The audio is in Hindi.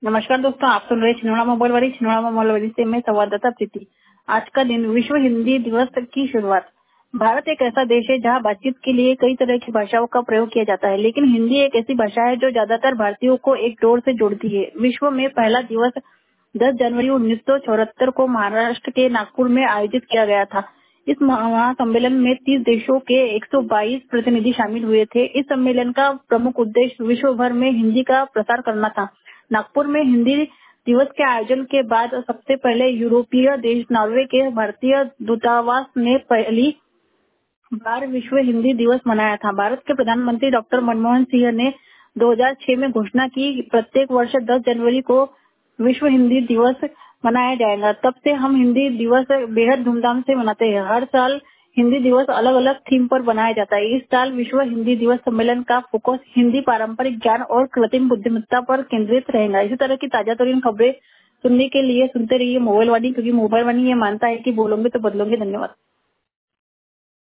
नमस्कार दोस्तों, आप सुन रहे छिंदवाड़ा मोबाइलवाड़ी। छिंदवाड़ा मोबाइलवाड़ी से मैं संवाददाता प्रीति। आज का दिन विश्व हिंदी दिवस की शुरुआत। भारत एक ऐसा देश है जहां बातचीत के लिए कई तरह की भाषाओं का प्रयोग किया जाता है, लेकिन हिंदी एक ऐसी भाषा है जो ज्यादातर भारतीयों को एक डोर से जोड़ती है। विश्व में पहला दिवस 10 जनवरी 1974 को महाराष्ट्र के नागपुर में आयोजित किया गया था। इस महासम्मेलन में 30 देशों के 122 प्रतिनिधि शामिल हुए थे। इस सम्मेलन का प्रमुख उद्देश्य विश्व भर में हिंदी का प्रसार करना था। नागपुर में हिंदी दिवस के आयोजन के बाद सबसे पहले यूरोपीय देश नॉर्वे के भारतीय दूतावास ने पहली बार विश्व हिंदी दिवस मनाया था। भारत के प्रधानमंत्री डॉक्टर मनमोहन सिंह ने 2006 में घोषणा की प्रत्येक वर्ष 10 जनवरी को विश्व हिंदी दिवस मनाया जाएगा। तब से हम हिंदी दिवस बेहद धूमधाम से मनाते हैं। हर साल हिंदी दिवस अलग अलग थीम पर बनाया जाता है। इस साल विश्व हिंदी दिवस सम्मेलन का फोकस हिंदी पारंपरिक ज्ञान और कृत्रिम बुद्धिमत्ता पर केंद्रित रहेगा। इसी तरह की ताजा तरीन खबरें सुनने के लिए सुनते रहिए मोबाइल वाणी, क्योंकि मोबाइल वाणी ये मानता है कि बोलोगे तो बदलोगे। धन्यवाद।